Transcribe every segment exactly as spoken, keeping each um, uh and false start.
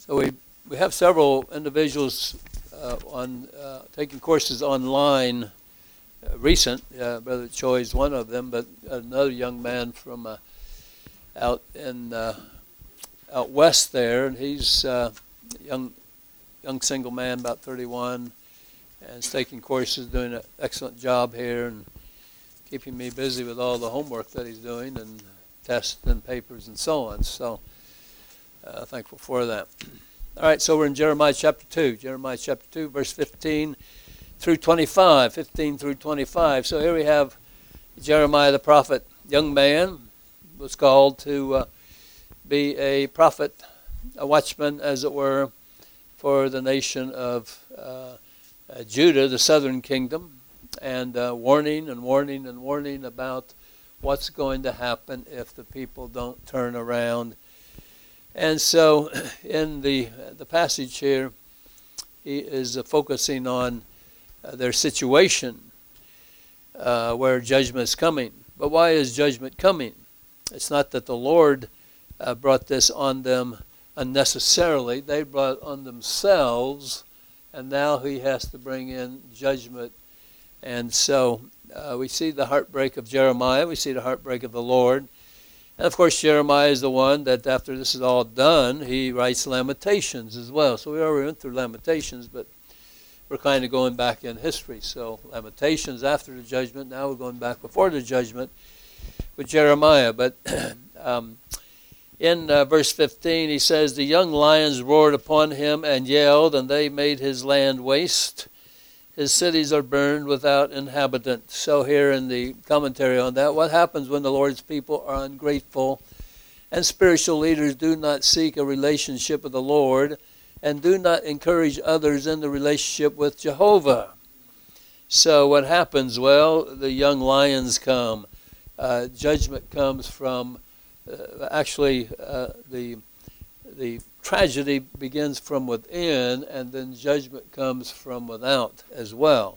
So we, we have several individuals uh, on uh, taking courses online. Uh, recent, uh, Brother Choi is one of them, but another young man from uh, out in uh, out west there, and he's uh, a young young single man, about thirty-one, and is taking courses, doing an excellent job here, and keeping me busy with all the homework that he's doing and tests and papers and so on. So uh, thankful for that. All right, so we're in Jeremiah chapter two. Jeremiah chapter two, verse fifteen through twenty-five. fifteen through twenty-five. So here we have Jeremiah the prophet, young man, was called to uh, be a prophet, a watchman, as it were, for the nation of uh, uh, Judah, the southern kingdom, and uh, warning and warning and warning about what's going to happen if the people don't turn around. And so in the the passage here, he is uh, focusing on uh, their situation uh, where judgment is coming. But why is judgment coming? It's not that the Lord uh, brought this on them unnecessarily. They brought it on themselves, and now he has to bring in judgment. And so uh, we see the heartbreak of Jeremiah. We see the heartbreak of the Lord. And of course, Jeremiah is the one that after this is all done, he writes Lamentations as well. So we already went through Lamentations, but we're kind of going back in history. So Lamentations after the judgment, now we're going back before the judgment with Jeremiah. But um, in uh, verse fifteen, he says, the young lions roared upon him and yelled, and they made his land waste. His cities are burned without inhabitant. So here in the commentary on that, what happens when the Lord's people are ungrateful and spiritual leaders do not seek a relationship with the Lord and do not encourage others in the relationship with Jehovah? So what happens? Well, the young lions come. Uh, judgment comes from, uh, actually, uh, the the tragedy begins from within, and then judgment comes from without as well.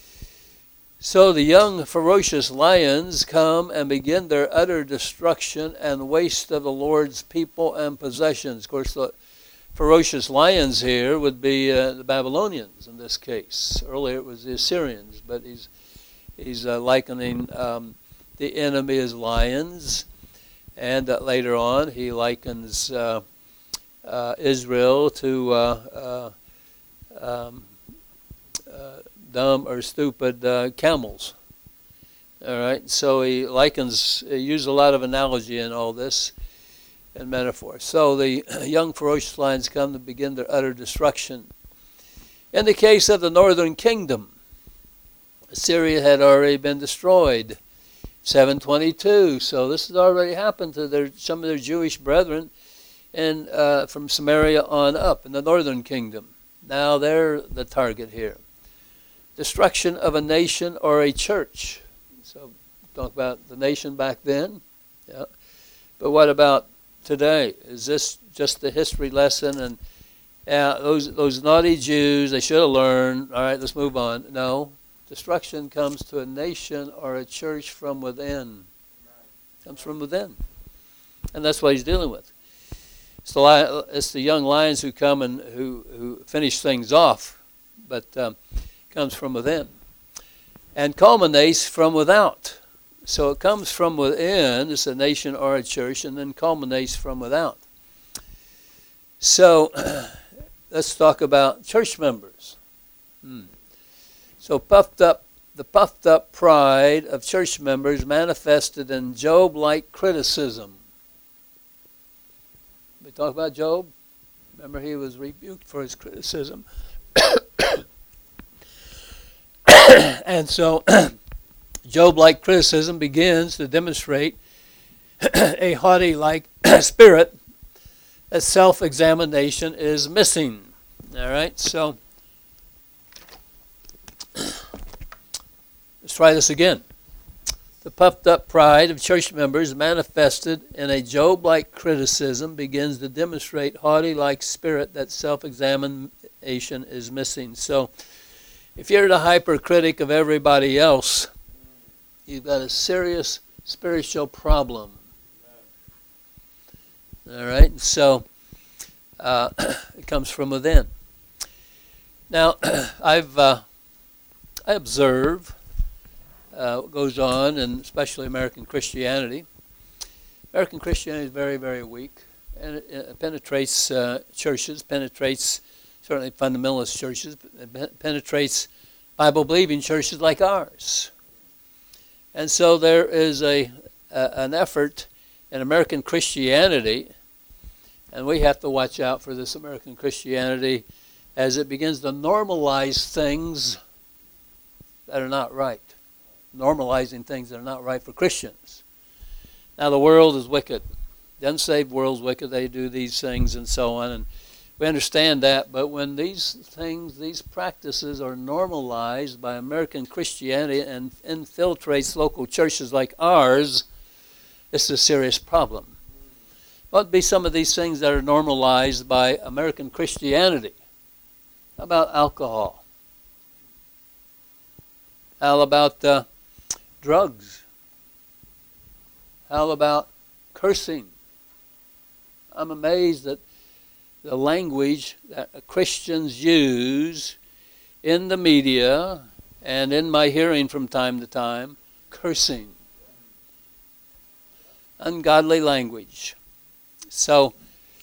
So the young ferocious lions come and begin their utter destruction and waste of the Lord's people and possessions. Of course, the ferocious lions here would be uh, the Babylonians in this case. Earlier it was the Assyrians, but he's he's uh, likening um, the enemy as lions, and uh, later on he likens uh, Uh, Israel to uh, uh, um, uh, dumb or stupid uh, camels. All right, so he likens, he uses a lot of analogy in all this and metaphor. So the young ferocious lions come to begin their utter destruction. In the case of the northern kingdom, Assyria had already been destroyed, seven twenty-two. So this has already happened to their some of their Jewish brethren. And uh, from Samaria on up in the northern kingdom. Now they're the target here. Destruction of a nation or a church. So talk about the nation back then. Yeah. But what about today? Is this just the history lesson? And yeah, those those naughty Jews, they should have learned. All right, let's move on. No. Destruction comes to a nation or a church from within. Comes from within. And that's what he's dealing with. It's the, it's the young lions who come and who, who finish things off, but um, comes from within. And culminates from without. So it comes from within, it's a nation or a church, and then culminates from without. So let's talk about church members. Hmm. So puffed up, the puffed up pride of church members manifested in Job-like criticism. We talk about Job. Remember, he was rebuked for his criticism. And so Job-like criticism begins to demonstrate a haughty-like spirit that self-examination is missing. All right, so let's try this again. The puffed-up pride of church members manifested in a Job-like criticism begins to demonstrate haughty-like spirit that self-examination is missing. So if you're the hypercritic of everybody else, you've got a serious spiritual problem. All right, so Uh, it comes from within. Now, I've uh, I observe uh, what goes on, and especially American Christianity. American Christianity is very, very weak, and it, it penetrates uh, churches, penetrates certainly fundamentalist churches, it penetrates Bible-believing churches like ours. And so there is a, a an effort in American Christianity, and we have to watch out for this American Christianity as it begins to normalize things that are not right. Normalizing things that are not right for Christians. Now the world is wicked. The unsaved world is wicked. They do these things and so on. And we understand that. But when these things, these practices are normalized by American Christianity and infiltrates local churches like ours, it's a serious problem. What would be some of these things that are normalized by American Christianity? How about alcohol? How about uh, drugs? How about cursing? I'm amazed at the language that Christians use in the media and in my hearing from time to time, cursing. Ungodly language. So,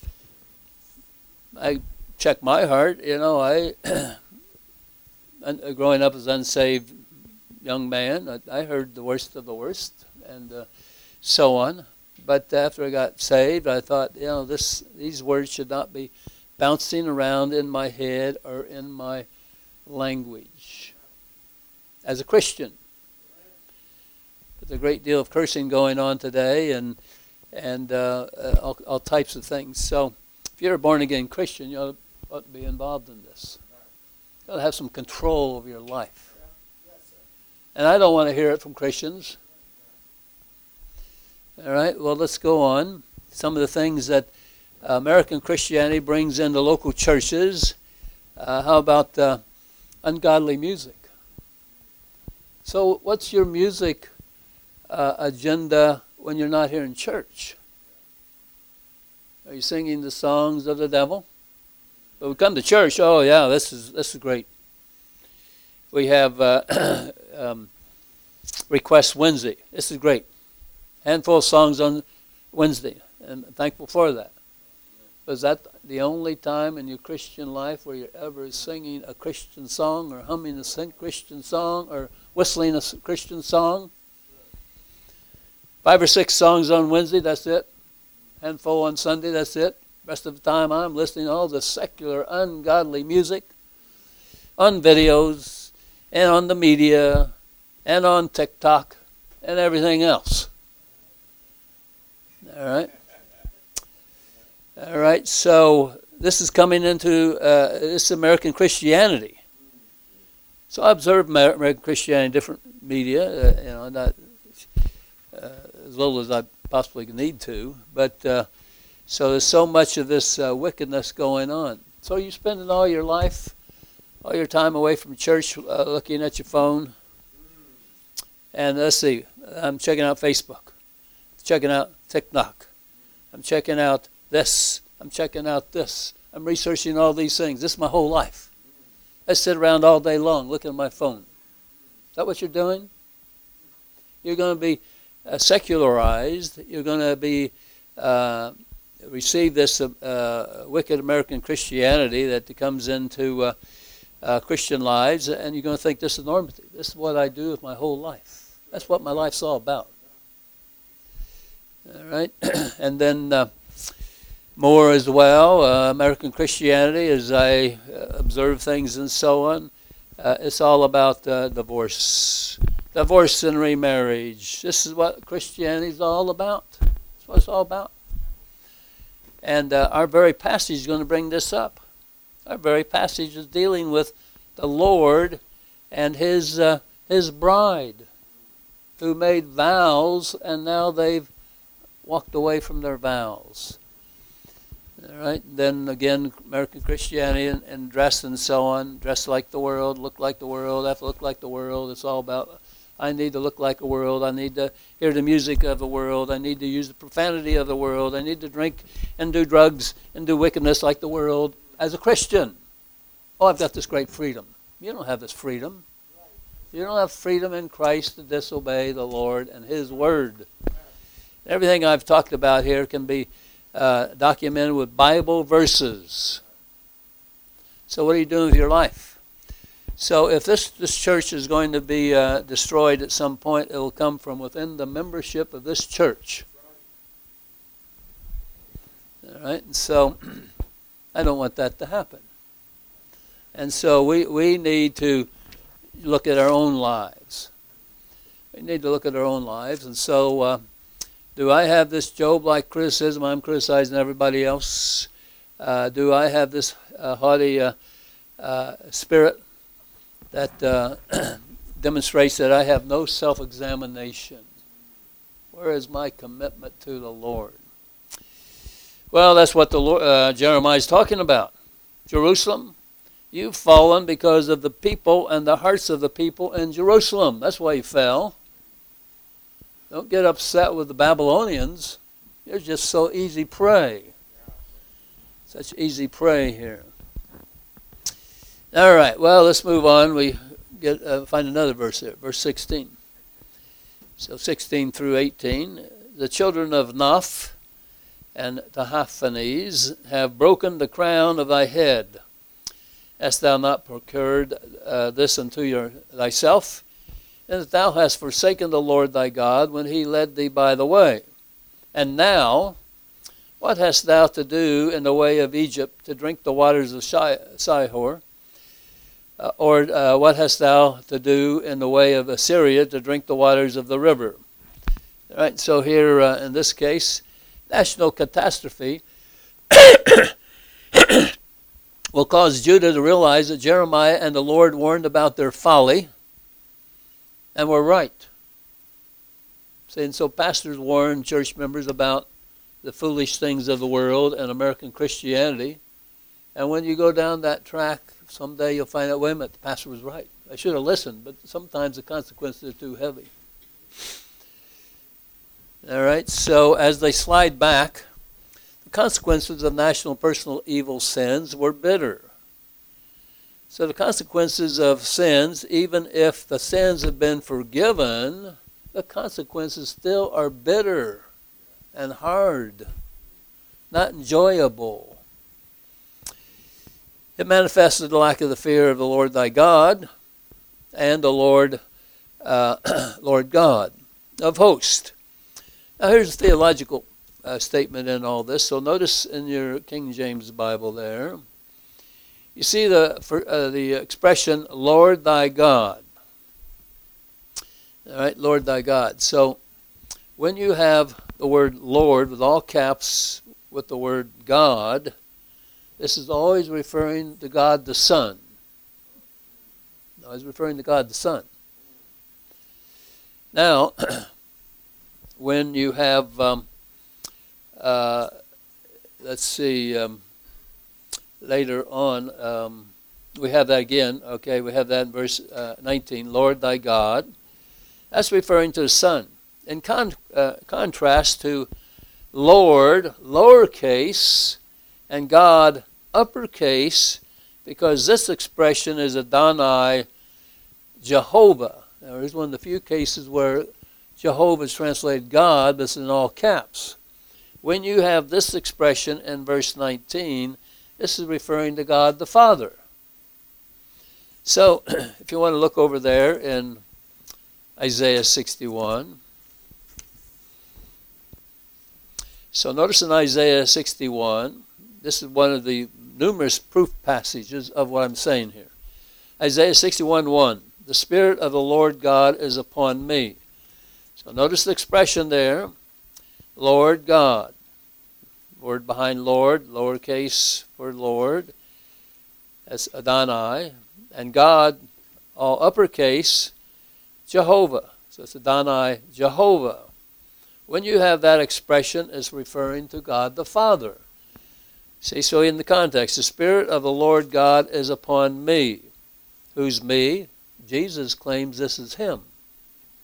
I check my heart, you know, I, growing up as an unsaved young man, I, I heard the worst of the worst, and uh, so on. But after I got saved, I thought, you know, this these words should not be bouncing around in my head or in my language as a Christian. There's a great deal of cursing going on today, and and uh, all, all types of things. So if you're a born-again Christian, you ought, ought to be involved in this. You ought to have some control over your life. And I don't want to hear it from Christians. All right, well, let's go on. Some of the things that American Christianity brings into local churches. Uh, how about uh, ungodly music? So what's your music uh, agenda when you're not here in church? Are you singing the songs of the devil? But we come to church, oh yeah, this is this is great. We have uh, um, Request Wednesday. This is great. Handful of songs on Wednesday, and I'm thankful for that. But is that the only time in your Christian life where you're ever singing a Christian song or humming a Christian song or whistling a Christian song? Five or six songs on Wednesday, that's it. Handful on Sunday, that's it. Rest of the time I'm listening to all the secular, ungodly music on videos and on the media and on TikTok and everything else. All right. All right, so this is coming into uh, this American Christianity. So I observe American Christianity in different media, uh, you know, not uh, as little as I possibly need to, but uh, so there's so much of this uh, wickedness going on. So you're spending all your life, all your time away from church, uh, looking at your phone, and let's see, I'm checking out Facebook, checking out TikTok, I'm checking out this, I'm checking out this, I'm researching all these things. This is my whole life. I sit around all day long looking at my phone. Is that what you're doing? You're going to be uh, secularized. You're going to be uh, receive this uh, wicked American Christianity that comes into uh, uh, Christian lives, and you're going to think this is normative. This is what I do with my whole life. That's what my life's all about. All right, and then uh, more as well, uh, American Christianity, as I uh, observe things and so on, uh, it's all about uh, divorce. Divorce and remarriage. This is what Christianity is all about. That's what it's all about. And uh, our very passage is going to bring this up. Our very passage is dealing with the Lord and His uh, His bride, who made vows, and now they've walked away from their vows. All right. Then again, American Christianity and, and dress and so on. Dress like the world, look like the world, have to look like the world. It's all about I need to look like a world. I need to hear the music of the world. I need to use the profanity of the world. I need to drink and do drugs and do wickedness like the world as a Christian. Oh, I've got this great freedom. You don't have this freedom. You don't have freedom in Christ to disobey the Lord and His Word. Everything I've talked about here can be uh, documented with Bible verses. So what are you doing with your life? So if this, this church is going to be uh, destroyed at some point, it will come from within the membership of this church. All right? And so I don't want that to happen. And so we, we need to look at our own lives. We need to look at our own lives. And so uh, do I have this Job-like criticism? I'm criticizing everybody else. Uh, do I have this uh, haughty uh, uh, spirit that uh, demonstrates that I have no self-examination? Where is my commitment to the Lord? Well, that's what the Lord, uh, Jeremiah is talking about. Jerusalem, you've fallen because of the people and the hearts of the people in Jerusalem. That's why you fell. Don't get upset with the Babylonians. You're just so easy prey. Such easy prey here. All right, well, let's move on. We get uh, find another verse here, verse sixteen. So sixteen through eighteen. The children of Naph and Tahaphanes have broken the crown of thy head. Hast thou not procured uh, this unto your, thyself? And that thou hast forsaken the Lord thy God when he led thee by the way. And now, what hast thou to do in the way of Egypt to drink the waters of Sihor? Uh, or uh, what hast thou to do in the way of Assyria to drink the waters of the river? All right, so here uh, in this case, national catastrophe will cause Judah to realize that Jeremiah and the Lord warned about their folly and were right. See, and so pastors warn church members about the foolish things of the world and American Christianity. And when you go down that track, someday you'll find out, wait a minute, the pastor was right. I should have listened, but sometimes the consequences are too heavy. All right, so as they slide back, the consequences of national personal evil sins were bitter. So the consequences of sins, even if the sins have been forgiven, the consequences still are bitter and hard, not enjoyable. It manifested the lack of the fear of the Lord thy God and the Lord, uh, Lord God of hosts. Now here's a theological uh, statement in all this. So notice in your King James Bible there, you see the for, uh, the expression Lord thy God. All right, Lord thy God. So when you have the word Lord with all caps with the word God, this is always referring to God the Son. Always referring to God the Son. Now, when you have, um, uh, let's see, um, later on, um, we have that again. Okay, we have that in verse uh, nineteen. Lord thy God. That's referring to the Son. In con- uh, contrast to Lord, lowercase, and God, uppercase, because this expression is Adonai Jehovah. Now, here's one of the few cases where Jehovah is translated God, but it's in all caps. When you have this expression in verse nineteen, this is referring to God the Father. So, if you want to look over there in Isaiah sixty-one. So notice in Isaiah sixty-one, this is one of the numerous proof passages of what I'm saying here. Isaiah sixty-one one, the Spirit of the Lord God is upon me. So notice the expression there, Lord God. Word behind Lord, lowercase for Lord, that's Adonai. And God, all uppercase, Jehovah. So it's Adonai Jehovah. When you have that expression, it's referring to God the Father. See, so in the context, the Spirit of the Lord God is upon me. Who's me? Jesus claims this is him.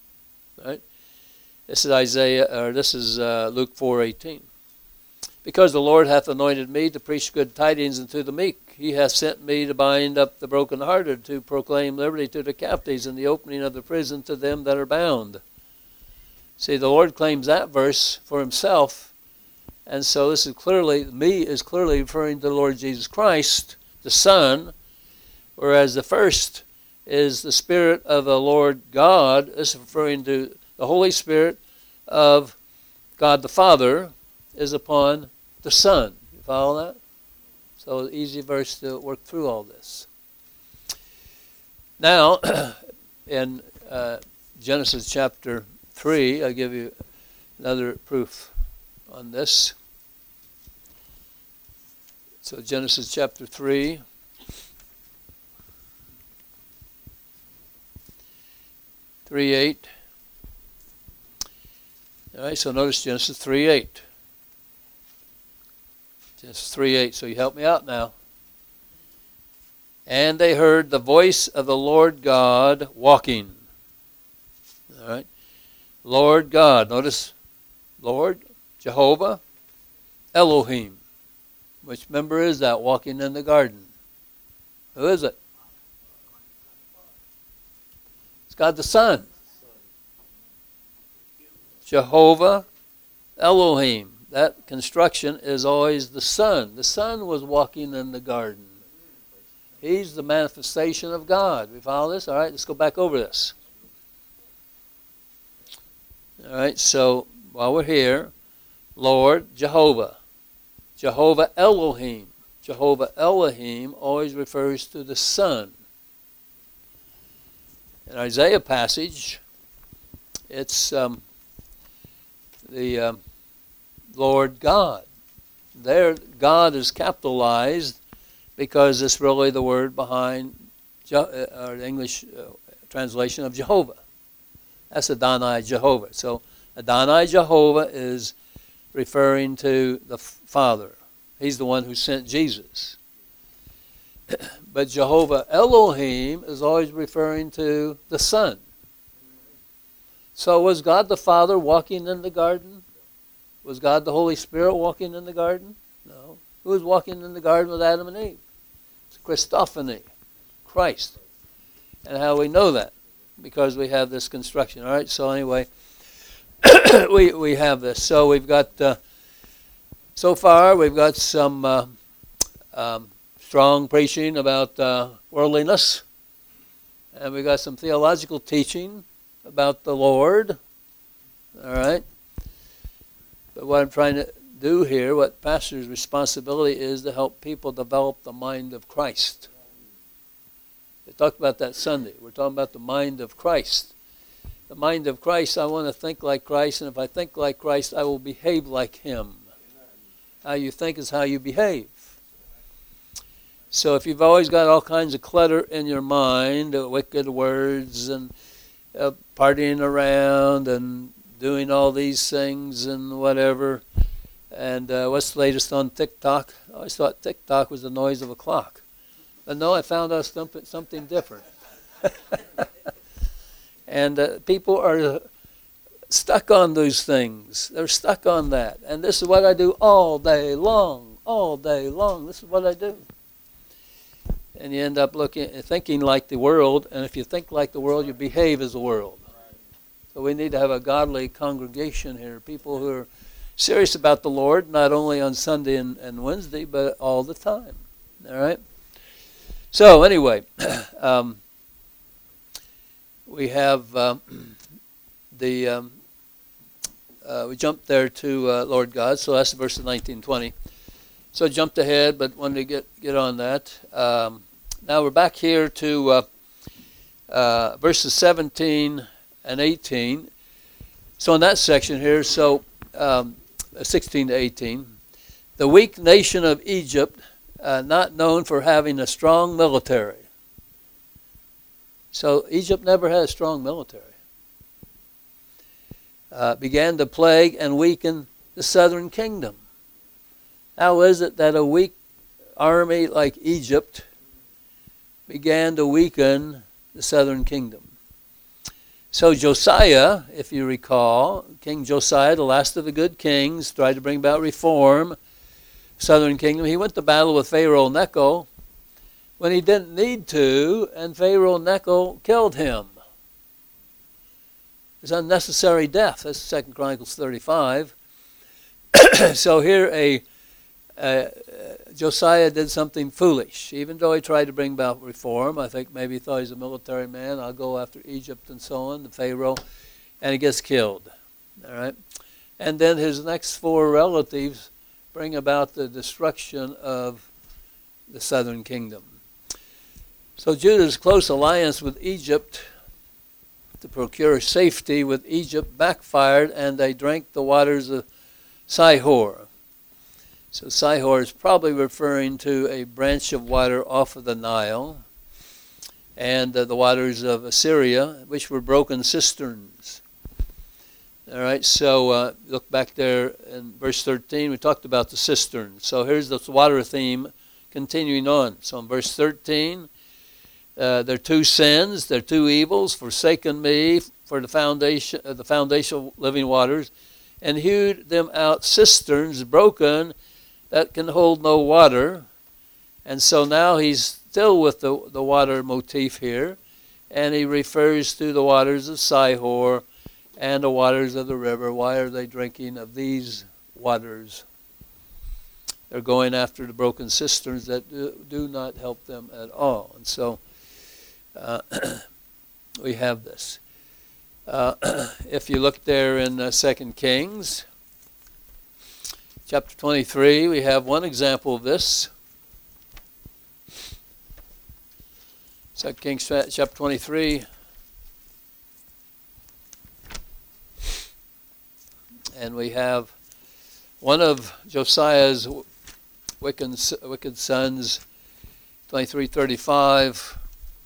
Right? This is Isaiah, or this is uh, Luke four eighteen. Because the Lord hath anointed me to preach good tidings unto the meek. He hath sent me to bind up the brokenhearted, to proclaim liberty to the captives, and the opening of the prison to them that are bound. See, the Lord claims that verse for himself. And so this is clearly, me is clearly referring to the Lord Jesus Christ, the Son, whereas the first is the Spirit of the Lord God. This is referring to the Holy Spirit of God the Father is upon the Son. You follow that? So easy verse to work through all this. Now, in uh, Genesis chapter three, I'll give you another proof on this. So Genesis chapter three. three eight. All right, so notice Genesis three eight. Genesis three eight, so you help me out now. And they heard the voice of the Lord God walking. All right. Lord God. Notice Lord, Jehovah, Elohim. Which member is that walking in the garden? Who is it? It's God the Son. Jehovah, Elohim. That construction is always the Son. The Son was walking in the garden. He's the manifestation of God. We follow this? All right, let's go back over this. All right, so while we're here, Lord, Jehovah. Jehovah Elohim. Jehovah Elohim always refers to the Son. In Isaiah passage, it's um, the um, Lord God. There, God is capitalized because it's really the word behind Je- uh, or the English uh, translation of Jehovah. That's Adonai Jehovah. So Adonai Jehovah is referring to the Father. He's the one who sent Jesus. But Jehovah Elohim is always referring to the Son. So was God the Father walking in the garden? Was God the Holy Spirit walking in the garden? No. Who was walking in the garden with Adam and Eve? It's Christophany, Christ. And how we know that? Because we have this construction. All right, so anyway, we we have this. So we've got, uh, so far, we've got some uh, um, strong preaching about uh, worldliness. And we've got some theological teaching about the Lord. All right. But what I'm trying to do here, what pastor's responsibility is to help people develop the mind of Christ. We talked about that Sunday. We're talking about the mind of Christ. The mind of Christ, I want to think like Christ, and if I think like Christ, I will behave like Him. How you think is how you behave. So if you've always got all kinds of clutter in your mind, uh, wicked words and uh, partying around and doing all these things and whatever, and uh, what's the latest on TikTok? I always thought TikTok was the noise of a clock. But no, I found out something different. And uh, people are stuck on those things. They're stuck on that. And this is what I do all day long, all day long. This is what I do. And you end up looking, thinking like the world, and if you think like the world, you behave as the world. So we need to have a godly congregation here, people who are serious about the Lord, not only on Sunday and, and Wednesday, but all the time. All right? So anyway, um, we have um, the, um, uh, we jumped there to uh, Lord God, so that's verses nineteen, twenty. So I jumped ahead, but wanted to get, get on that. Um, now we're back here to uh, uh, verses seventeen and eighteen. So in that section here, so um, sixteen to eighteen, the weak nation of Egypt, uh, not known for having a strong military. So Egypt never had a strong military. Uh, began to plague and weaken the southern kingdom. How is it that a weak army like Egypt began to weaken the southern kingdom? So Josiah, if you recall, King Josiah, the last of the good kings, tried to bring about reform, southern kingdom. He went to battle with Pharaoh Necho when he didn't need to, and Pharaoh Necho killed him. It was unnecessary death. That's Second Chronicles thirty-five. So here a uh, Josiah did something foolish. Even though he tried to bring about reform, I think maybe he thought he's a military man. I'll go after Egypt and so on, the Pharaoh, and he gets killed. All right, and then his next four relatives bring about the destruction of the southern kingdom. So Judah's close alliance with Egypt to procure safety with Egypt backfired, and they drank the waters of Sihor. So Sihor is probably referring to a branch of water off of the Nile, and uh, the waters of Assyria, which were broken cisterns. All right, so uh, look back there in verse thirteen. We talked about the cisterns. So here's the water theme continuing on. So in verse thirteen, uh, there are two sins, there are two evils, forsaken me for the foundation, uh, the foundational living waters, and hewed them out cisterns broken that can hold no water. And so now he's still with the, the water motif here, and he refers to the waters of Sihor and the waters of the river. Why are they drinking of these waters? They're going after the broken cisterns that do, do not help them at all. And so uh, we have this. Uh, if you look there in uh, Second Kings, chapter twenty-three, we have one example of this. Second Kings chapter twenty-three. And we have one of Josiah's wicked, wicked sons, twenty-three thirty-five.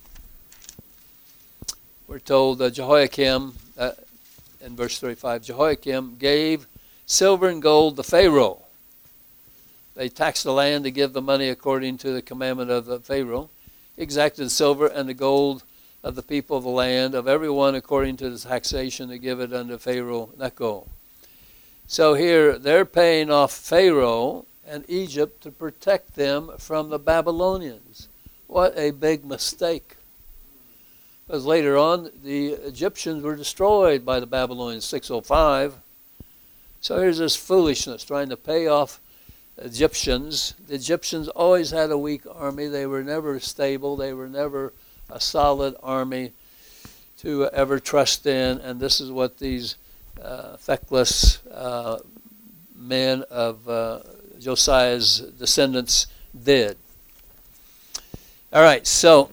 We're told that Jehoiakim, uh, in verse thirty-five, Jehoiakim gave silver and gold to Pharaoh. They taxed the land to give the money according to the commandment of the Pharaoh. He exacted the silver and the gold of the people of the land, of everyone according to the taxation, to give it unto Pharaoh Necho. So here they're paying off Pharaoh and Egypt to protect them from the Babylonians. What a big mistake. Because later on, the Egyptians were destroyed by the Babylonians, six oh five. So here's this foolishness, trying to pay off Egyptians. The Egyptians always had a weak army. They were never stable. They were never a solid army to ever trust in. And this is what these uh, feckless uh, men of uh, Josiah's descendants did. All right, so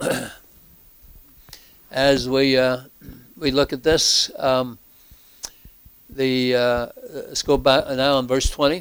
as we uh, we look at this, um, the uh, let's go back now in verse twenty.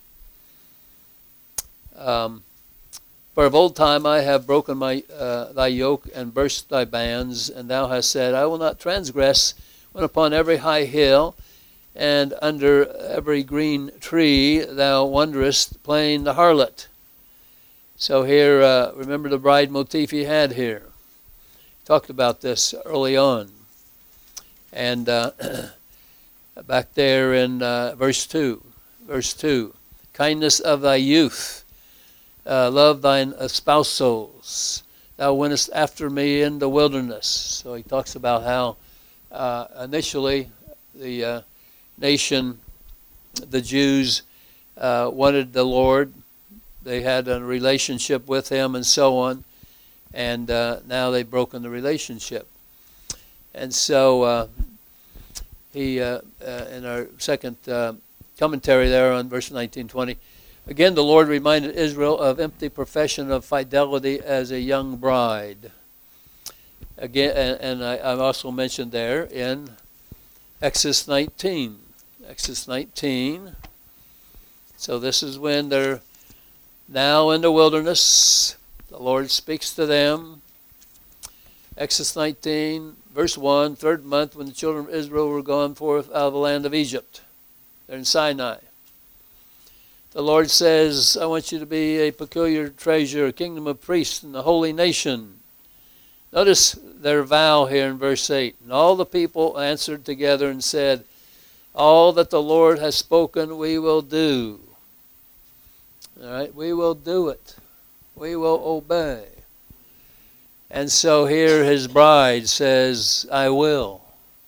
Um, For of old time I have broken my uh, thy yoke and burst thy bands, and thou hast said, I will not transgress when upon every high hill and under every green tree thou wanderest playing the harlot. So here, uh, remember the bride motif he had here. Talked about this early on. And uh, back there in uh, verse two, verse two, kindness of thy youth, uh, love thine espousals, thou wentest after me in the wilderness. So he talks about how uh, initially the uh, nation, the Jews, uh, wanted the Lord. They had a relationship with him and so on. And uh, now they've broken the relationship. And so uh, he, uh, uh, in our second uh, commentary there on verse nineteen twenty, again the Lord reminded Israel of empty profession of fidelity as a young bride. Again, and, and I, I've also mentioned there in Exodus nineteen. Exodus nineteen. So this is when they're now in the wilderness. The Lord speaks to them. Exodus nineteen, verse one, third month, when the children of Israel were gone forth out of the land of Egypt. They're in Sinai. The Lord says, I want you to be a peculiar treasure, a kingdom of priests and a holy nation. Notice their vow here in verse eight. And all the people answered together and said, all that the Lord has spoken we will do. All right, we will do it. We will obey. And so here his bride says, I will.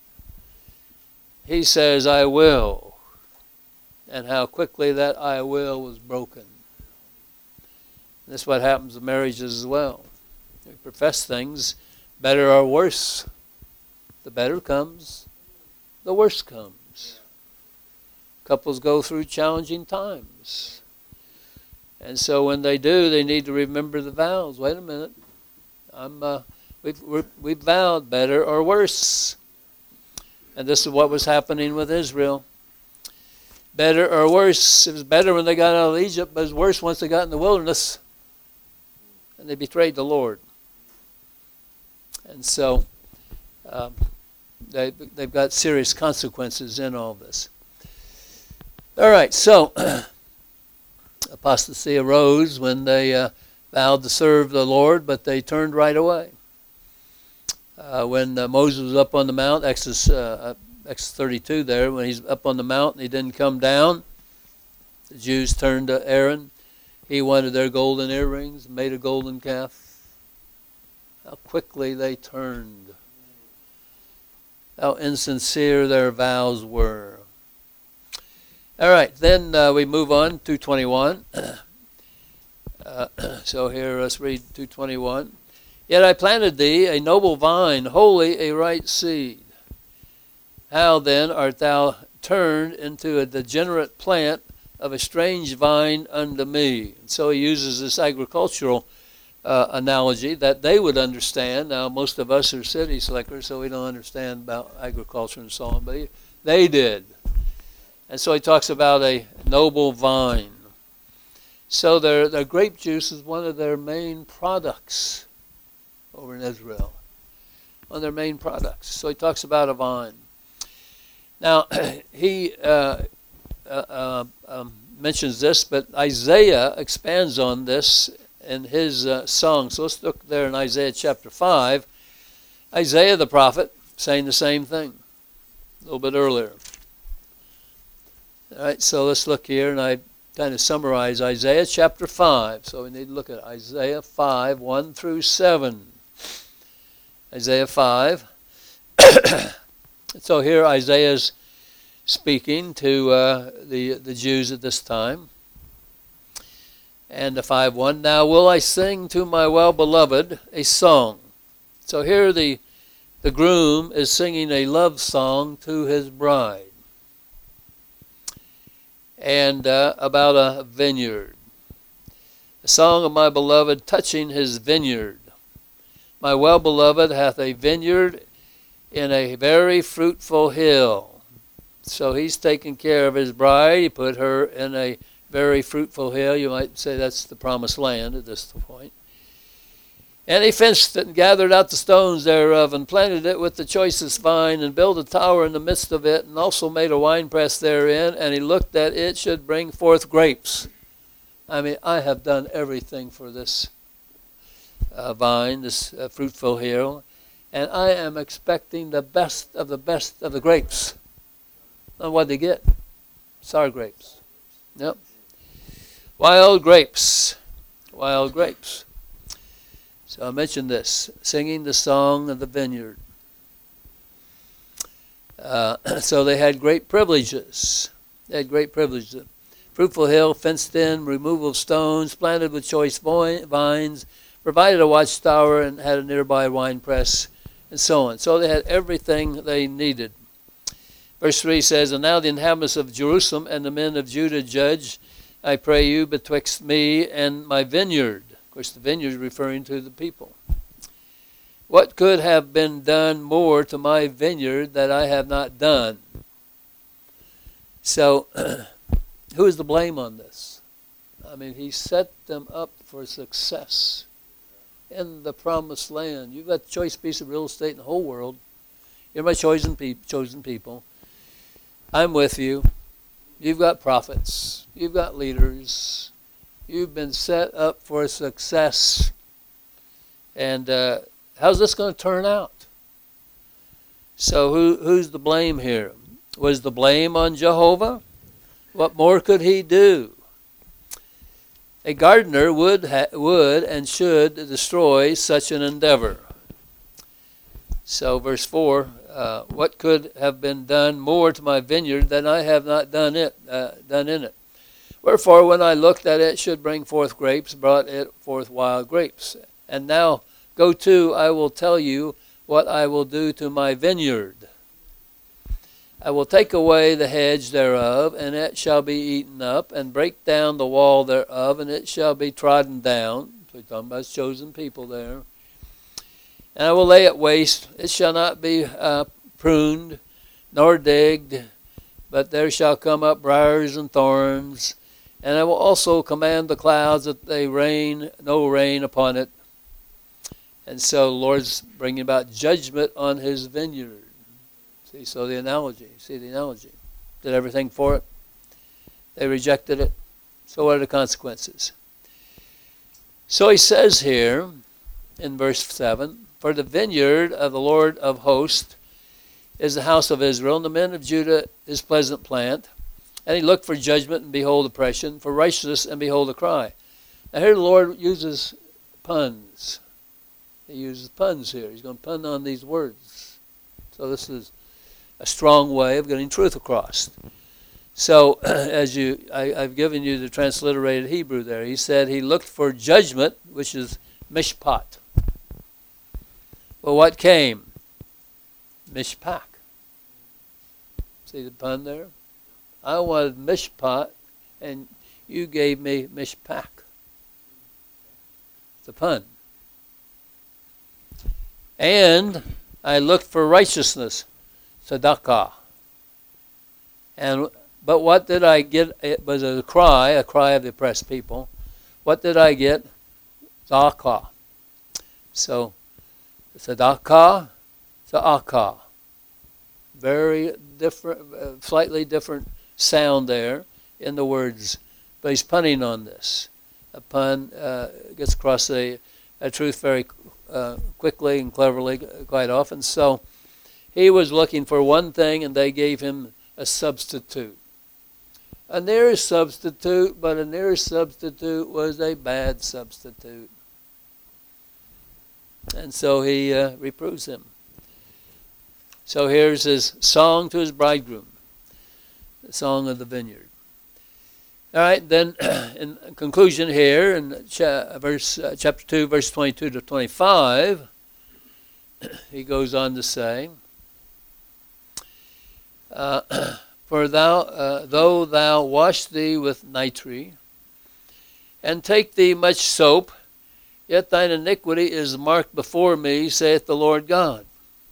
He says, I will. And how quickly that I will was broken. That's what happens in marriages as well. We profess things, better or worse. The better comes, the worse comes. Couples go through challenging times. And so when they do, they need to remember the vows. Wait a minute. I'm, uh, we've, we're, we've vowed better or worse. And this is what was happening with Israel. Better or worse. It was better when they got out of Egypt, but it was worse once they got in the wilderness. And they betrayed the Lord. And so um, they, they've got serious consequences in all this. All right, so apostasy arose when they uh, vowed to serve the Lord, but they turned right away. Uh, when uh, Moses was up on the mount, Exodus, uh, Exodus thirty-two there, when he's up on the mount and he didn't come down, the Jews turned to Aaron. He wanted their golden earrings, made a golden calf. How quickly they turned. How insincere their vows were. All right, then uh, we move on to twenty-one. Uh, so here, let's read two twenty-one. Yet I planted thee a noble vine, wholly a right seed. How then art thou turned into a degenerate plant of a strange vine unto me? And so he uses this agricultural uh, analogy that they would understand. Now, most of us are city slickers, so we don't understand about agriculture and so on, but he, they did. And so he talks about a noble vine. So their, their grape juice is one of their main products over in Israel. One of their main products. So he talks about a vine. Now, he uh, uh, uh, um, mentions this, but Isaiah expands on this in his uh, song. So let's look there in Isaiah chapter five. Isaiah the prophet saying the same thing a little bit earlier. All right, so let's look here, and I kind of summarize Isaiah chapter five. So we need to look at Isaiah five, one through seven. Isaiah five. So here Isaiah's speaking to uh, the, the Jews at this time. And the five one, now will I sing to my well-beloved a song. So here the, the groom is singing a love song to his bride. And uh, about a vineyard. A song of my beloved touching his vineyard. My well-beloved hath a vineyard in a very fruitful hill. So he's taking care of his bride. He put her in a very fruitful hill. You might say that's the promised land at this point. And he fenced it and gathered out the stones thereof and planted it with the choicest vine and built a tower in the midst of it and also made a winepress therein. And he looked that it should bring forth grapes. I mean, I have done everything for this uh, vine, this uh, fruitful hill. And I am expecting the best of the best of the grapes. And what did they get? Sour grapes. Yep. Wild grapes. Wild grapes. So I mentioned this, singing the song of the vineyard. Uh, so they had great privileges. They had great privileges. Fruitful hill, fenced in, removal of stones, planted with choice vines, provided a watchtower, and had a nearby wine press, and so on. So they had everything they needed. Verse three says, and now the inhabitants of Jerusalem and the men of Judah judge, I pray you, betwixt me and my vineyard. Of course, the vineyard is referring to the people. What could have been done more to my vineyard that I have not done? So, who is the blame on this? I mean, he set them up for success in the promised land. You've got the choice piece of real estate in the whole world. You're my chosen, pe- chosen people. I'm with you. You've got prophets. You've got leaders. You've been set up for success. And uh, how's this going to turn out? So who who's the blame here? Was the blame on Jehovah? What more could he do? A gardener would ha- would and should destroy such an endeavor. So verse four, uh, what could have been done more to my vineyard than I have not done it uh, done in it? Wherefore, when I looked that it should bring forth grapes, brought it forth wild grapes. And now go to, I will tell you what I will do to my vineyard. I will take away the hedge thereof, and it shall be eaten up, and break down the wall thereof, and it shall be trodden down. So he's talking about his chosen people there. And I will lay it waste. It shall not be uh, pruned, nor digged, but there shall come up briars and thorns. And I will also command the clouds that they rain, no rain upon it. And so the Lord's bringing about judgment on his vineyard. See, so the analogy. See the analogy. Did everything for it. They rejected it. So what are the consequences? So he says here in verse seven, for the vineyard of the Lord of hosts is the house of Israel, and the men of Judah his pleasant plant. And he looked for judgment, and behold oppression, for righteousness, and behold a cry. Now here the Lord uses puns. He uses puns here. He's going to pun on these words. So this is a strong way of getting truth across. So as you, I, I've given you the transliterated Hebrew there. He said he looked for judgment, which is mishpat. Well, what came? Mishpak. See the pun there? I wanted mishpat, and you gave me mishpak. It's a pun. And I looked for righteousness, tzedakah. And but what did I get? It was a cry, a cry of the oppressed people. What did I get? Zakah. So, tzedakah, tzedakah. Very different, uh, slightly different sound there in the words, but he's punning on this. A pun uh, gets across a, a truth very uh, quickly and cleverly quite often. So he was looking for one thing, and they gave him a substitute. A nearest substitute, but a nearest substitute was a bad substitute. And so he uh, reproves him. So here's his song to his bridegroom. The song of the vineyard. All right, then in conclusion here, in cha- verse, uh, chapter two, verse twenty-two to twenty-five, he goes on to say, uh, For thou, uh, though thou wash thee with nitre, and take thee much soap, yet thine iniquity is marked before me, saith the Lord God.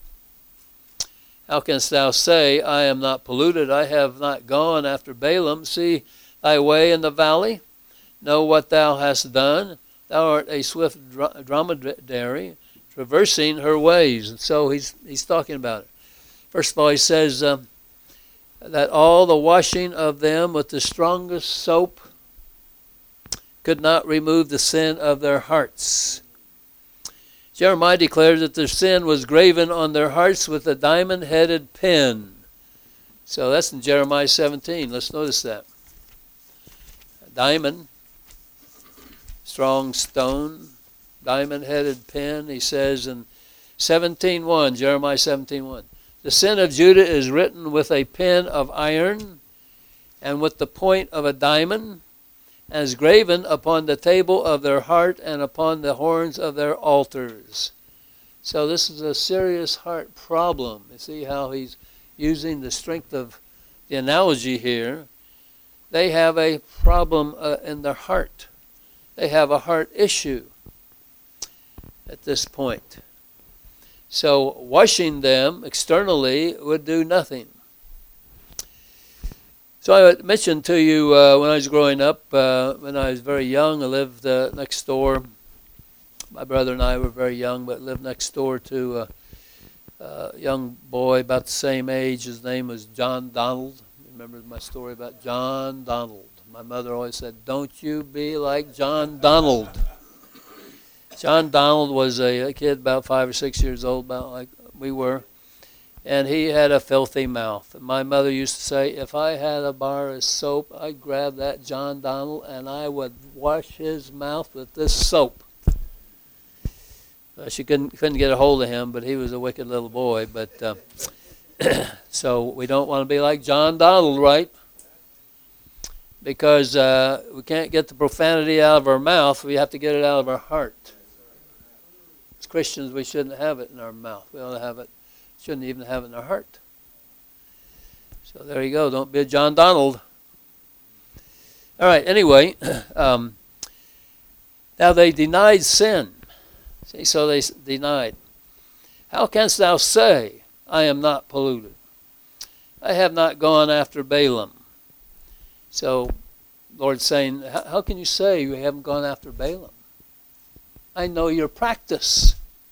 How canst thou say, I am not polluted, I have not gone after Balaam? See thy way in the valley, know what thou hast done. Thou art a swift dromedary, traversing her ways. And so he's he's talking about it. First of all, he says um, that all the washing of them with the strongest soap could not remove the sin of their hearts. Jeremiah declared that their sin was graven on their hearts with a diamond-headed pen. So that's in Jeremiah seventeen. Let's notice that. A diamond, strong stone, diamond-headed pen. He says in seventeen one, Jeremiah seventeen one, the sin of Judah is written with a pen of iron and with the point of a diamond, as graven upon the table of their heart and upon the horns of their altars. So this is a serious heart problem. You see how he's using the strength of the analogy here. They have a problem uh, in their heart. They have a heart issue at this point. So washing them externally would do nothing. So I mentioned to you uh, when I was growing up, uh, when I was very young, I lived uh, next door. My brother and I were very young, but lived next door to a, a young boy about the same age. His name was John Donald. Remember my story about John Donald? My mother always said, don't you be like John Donald. John Donald was a, a kid about five or six years old, about like we were, and he had a filthy mouth. My mother used to say, if I had a bar of soap, I'd grab that John Donald and I would wash his mouth with this soap. Uh, she couldn't couldn't get a hold of him, but he was a wicked little boy. But uh, so we don't want to be like John Donald, right? Because uh, we can't get the profanity out of our mouth. We have to get it out of our heart. As Christians, we shouldn't have it in our mouth. We ought to have it. Shouldn't even have it in our heart. So there you go. Don't be a John Donald. All right. Anyway, um, now they denied sin. See, so they denied. How canst thou say, I am not polluted? I have not gone after Balaam. So, Lord's saying, how can you say you haven't gone after Balaam? I know your practice.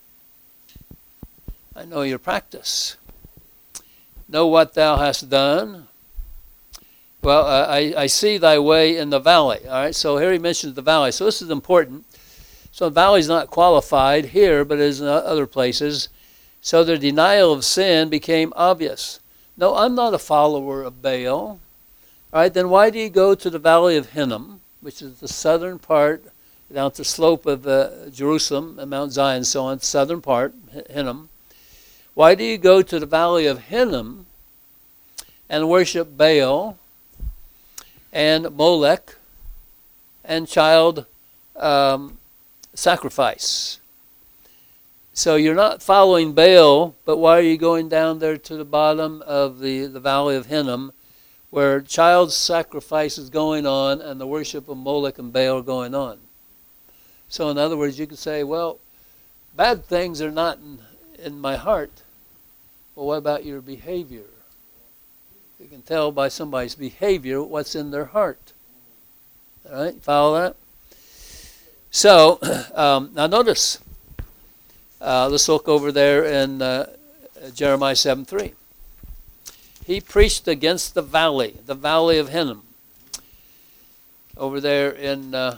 I know your practice. Know what thou hast done. Well, uh, I, I see thy way in the valley. All right, so here he mentions the valley. So this is important. So the valley is not qualified here, but is in other places. So their denial of sin became obvious. No, I'm not a follower of Baal. All right, then why do you go to the valley of Hinnom, which is the southern part, down the slope of uh, Jerusalem and Mount Zion and so on, southern part, Hinnom. Why do you go to the valley of Hinnom and worship Baal and Molech and child um, sacrifice? So you're not following Baal, but why are you going down there to the bottom of the, the valley of Hinnom, where child sacrifice is going on and the worship of Molech and Baal are going on? So in other words, you could say, well, bad things are not in, in my heart. Well, what about your behavior? You can tell by somebody's behavior what's in their heart. All right, follow that? So, um, now notice, uh, let's look over there in uh, Jeremiah seven three. He preached against the valley, the valley of Hinnom. Over there in uh,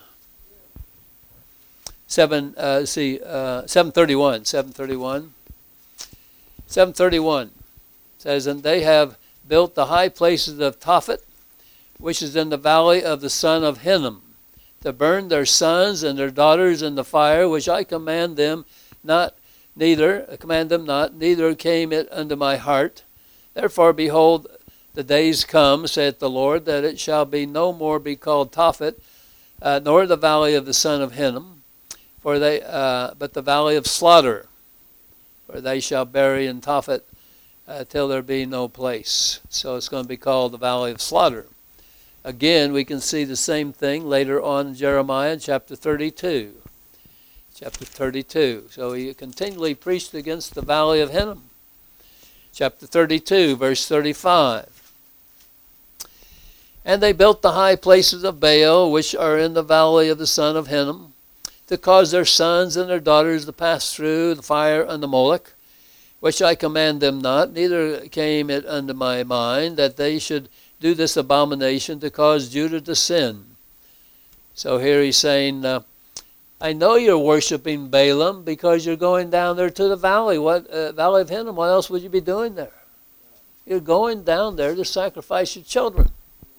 seven, uh, see, uh, seven thirty-one, seven thirty-one. seven thirty-one says, and they have built the high places of Tophet, which is in the valley of the son of Hinnom, to burn their sons and their daughters in the fire, which I command them not, neither, command them not, neither came it unto my heart. Therefore, behold, the days come, saith the Lord, that it shall be no more be called Tophet, uh, nor the valley of the son of Hinnom, for they, uh, but the valley of slaughter, where they shall bury in Tophet uh, till there be no place. So it's going to be called the valley of slaughter. Again, we can see the same thing later on in Jeremiah chapter thirty-two. Chapter thirty-two. So he continually preached against the valley of Hinnom. Chapter thirty-two, verse thirty-five. And they built the high places of Baal, which are in the valley of the son of Hinnom, to cause their sons and their daughters to pass through the fire unto Molech, which I command them not, neither came it unto my mind that they should do this abomination to cause Judah to sin. So here he's saying, uh, I know you're worshiping Balaam because you're going down there to the valley. What uh, valley of Hinnom? What else would you be doing there? You're going down there to sacrifice your children.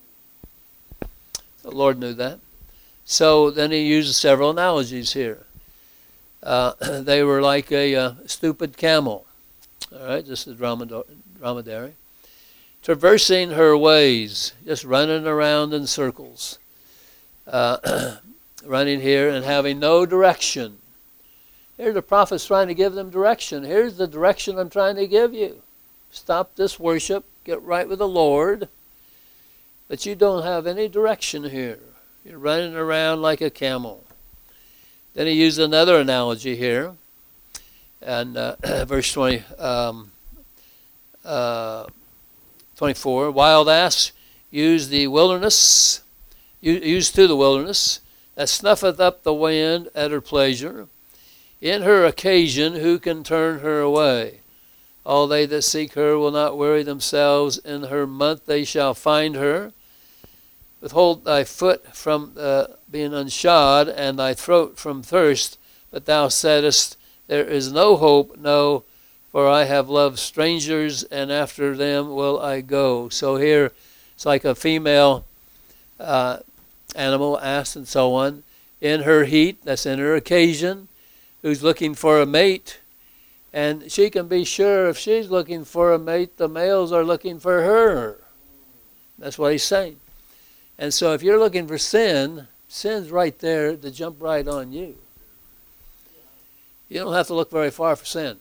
The Lord knew that. So then he uses several analogies here. Uh, they were like a uh, stupid camel. All right, this is dromedary. Traversing her ways, just running around in circles. Uh, running here and having no direction. Here the prophet's trying to give them direction. Here's the direction I'm trying to give you. Stop this worship. Get right with the Lord. But you don't have any direction here. You're running around like a camel. Then he used another analogy here. And uh, verse twenty, um, uh, twenty-four, wild ass used the wilderness, used to the wilderness, that snuffeth up the wind at her pleasure. In her occasion, who can turn her away? All they that seek her will not weary themselves. In her month they shall find her. Withhold thy foot from uh, being unshod, and thy throat from thirst. But thou saidst, there is no hope, no, for I have loved strangers, and after them will I go. So here it's like a female uh, animal, ass and so on, in her heat, that's in her occasion, who's looking for a mate. And she can be sure if she's looking for a mate, the males are looking for her. That's what he's saying. And so if you're looking for sin, sin's right there to jump right on you. You don't have to look very far for sin.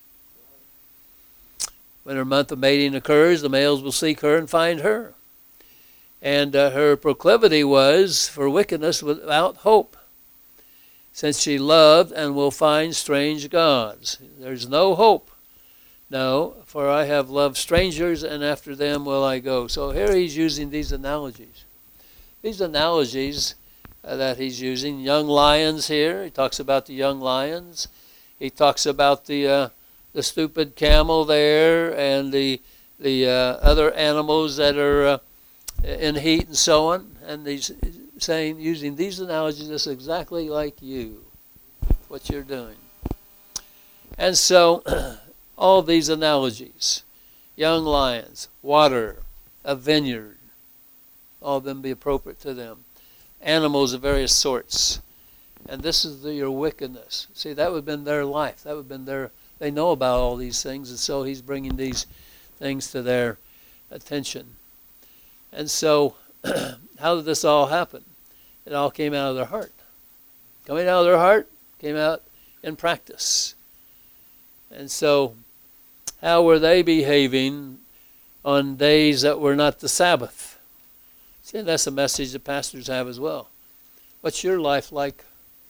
When her month of mating occurs, the males will seek her and find her. And uh, her proclivity was for wickedness without hope, since she loved and will find strange gods. There's no hope. No, for I have loved strangers, and after them will I go. So here he's using these analogies. These analogies uh, that he's using, young lions here, he talks about the young lions. He talks about the uh, the stupid camel there, and the the uh, other animals that are uh, in heat and so on. And he's saying, using these analogies, it's exactly like you, what you're doing. And so, all these analogies, young lions, water, a vineyard, all of them be appropriate to them. Animals of various sorts. And this is the, your wickedness. See, that would have been their life. That would have been their, they know about all these things, and so he's bringing these things to their attention. And so, how did this all happen? It all came out of their heart. Coming out of their heart, came out in practice. And so, how were they behaving on days that were not the Sabbath? See, that's a message that pastors have as well. What's your life like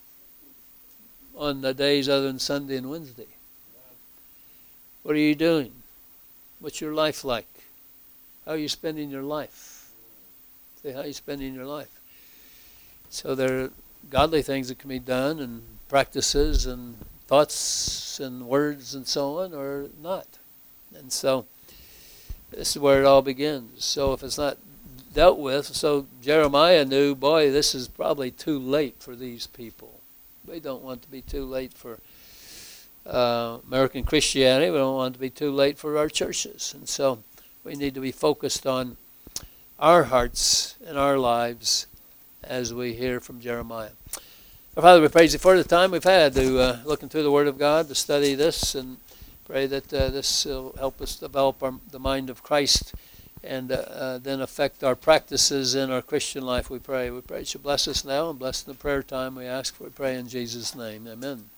on the days other than Sunday and Wednesday? What are you doing? What's your life like? How are you spending your life? See, how are you spending your life? So there are godly things that can be done, and practices and thoughts and words and so on, or not. And so this is where it all begins. So if it's not dealt with, so Jeremiah knew, boy, this is probably too late for these people. We don't want to be too late for uh, American Christianity. We don't want to be too late for our churches. And so we need to be focused on our hearts and our lives as we hear from Jeremiah. Our Father, we praise you for the time we've had to uh, look into the Word of God, to study this, and pray that uh, this will help us develop our, the mind of Christ, and uh, uh, then affect our practices in our Christian life, we pray. We pray that you bless us now, and bless in the prayer time we ask for. We pray in Jesus' name. Amen.